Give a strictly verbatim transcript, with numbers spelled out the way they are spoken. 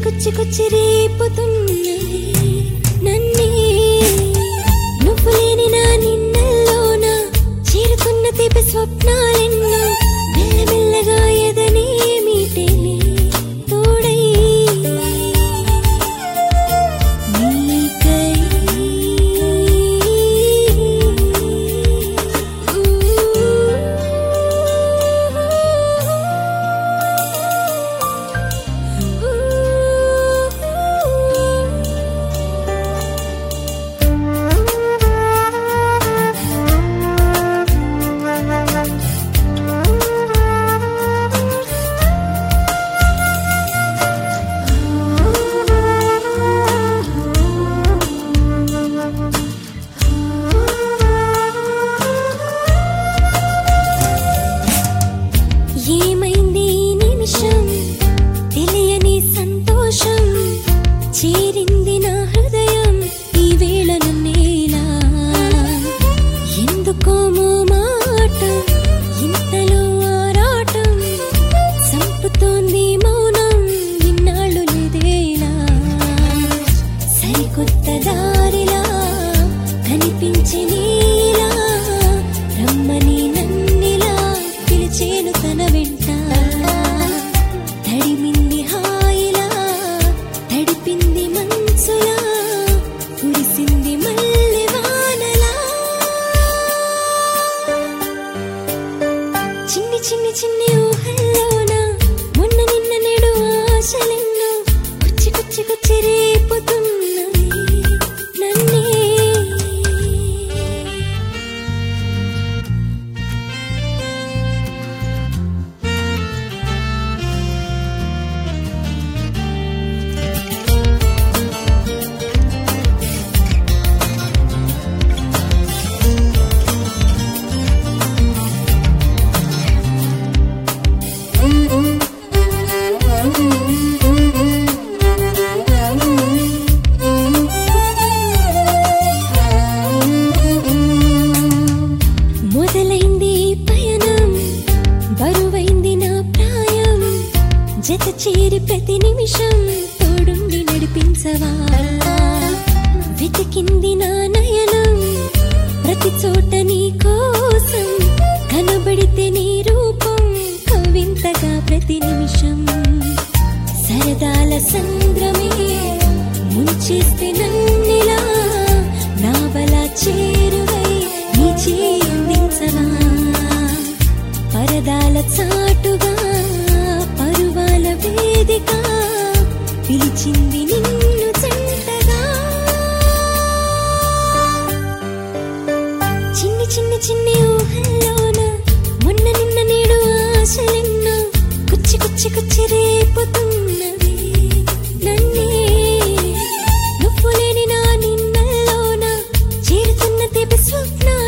కొచ్చి కొచ్చి రేపుతున్నది నన్నే నువ్వు లేని నా నిన్నల్లోన చేరుతున్న తీపి స్వప్నాలెన్నో మెల్లమెల్లగా ఎదనే మీటేనే తోడై నీకై ఏమైంది ఈ నిమిషం తెలియని సంతోషం చేరింది నా హృదయం ఈ వేళ నన్నేలా ఎందుకో మాట ఇంతలో ఆరాటం సంపుతోంది మౌనం ఇన్నాళ్ళు లేదేలా సరికొత్త దారిలా కనిపించే నీలా రమ్మని నన్నిలా పిలిచేను తన వెంట తడిమింది హాయిలా తడిపింది మనసులా కురిసింది మల్లె వానలా చిన్ని చిన్ని చిన్ని ఊహల్లోన మొన్న నిన్న నేడు ఆశలెన్నో కుచ్చి కుచ్చి కుచ్చి రేపుతున్నది నన్నే మొదలైంది పయనం బరువైంది నా ప్రాయం జత చేరి ప్రతి నిమిషం తోడుండి నడిపించవా వెతికింది నా నయనం ప్రతి చోట నీ కోసం కనబడితే నీ రూపం కవింతగా ప్రతి నిమిషం సరదాల సంద్రమే ముంచేస్తే నన్నిలా నావలా చేరువై నీ చేయించవా పరదాల చాటుగా పరువాల వేదిక పిలిచింది నిన్ను జంటగా చిన్ని చిన్ని చిన్ని ఊహల్లోన మొన్న నిన్న నేడు ఆశలెన్నో కుచ్చి కుచ్చి కుచ్చి రేపుతున్నది నన్నే నువ్వు లేని నా నిన్నల్లోన చేరుతున్న తీపి స్వప్న